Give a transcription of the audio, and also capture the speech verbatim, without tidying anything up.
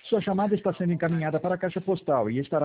Sua chamada está sendo encaminhada para a caixa postal e estará